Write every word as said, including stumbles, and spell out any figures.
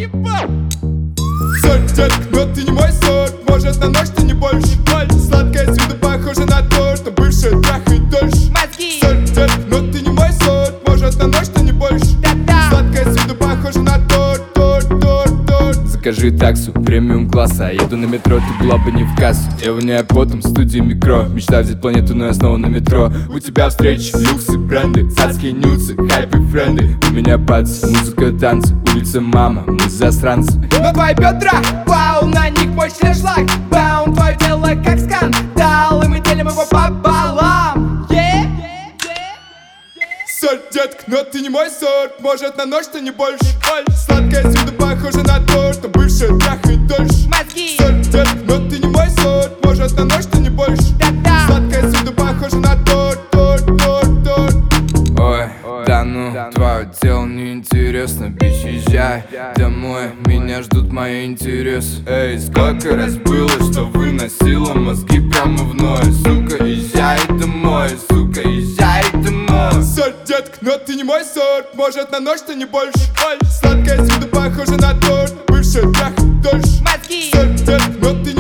ебать. Соль, детка, но ты не мой сорт. Может на ночь ты не больше. Сладкая с виду похожа на торт, но бывшая трахает дольше. Мозги. Соль, детка, но ты не мой сорт. Может на ночь ты не больше. Да-да. Сладкая с виду похожа на торт, торт, торт, торт. Закажи таксу, премиум класса. Еду на метро, ты была бы не в кассу. Я воняю потом, в студии микро. Мечта взять планету, но я снова на метро. У тебя встречи, люксы, бренды, цацкие нюцы, хайпы, френды. У меня пац, музыка, танцы, улица, мама, мы засранцы. Но твои бедра, вау, на них мощный шлак. Бау, твое тело как скандал, и мы делим его пополам. Yeah. Соль, детка, но ты не мой сорт. Может на ночь ты не больше. Сладкая с виду похожа на торт, но бывшая трахает дольше. Мозги. Соль, детка, но ты не мой сорт. Может на ночь ты не больше. Да-да. Сладкая с виду похожа на торт, торт, торт, торт. Ой, да ну, твое тело неинтересно. Бич, езжай домой, меня ждут мои интересы. Эй, сколько раз было, что выносила мозги прямо в нос. Сука, езжай домой, сука, езжай домой. Соль, детка, но ты не мой сорт. Может на ночь ты не больше. Сладкая с виду похожа на торт, бывшая трахает дольше. Мозги. Соль, детка, но ты